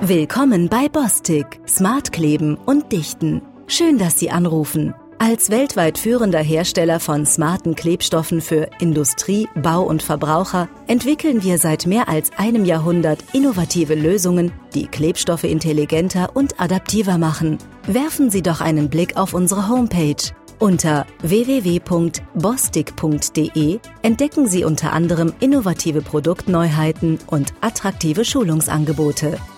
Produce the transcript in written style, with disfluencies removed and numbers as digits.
Willkommen bei Bostik. Smart kleben und dichten. Schön, dass Sie anrufen. Als weltweit führender Hersteller von smarten Klebstoffen für Industrie, Bau und Verbraucher entwickeln wir seit mehr als einem Jahrhundert innovative Lösungen, die Klebstoffe intelligenter und adaptiver machen. Werfen Sie doch einen Blick auf unsere Homepage. Unter www.bostik.de entdecken Sie unter anderem innovative Produktneuheiten und attraktive Schulungsangebote.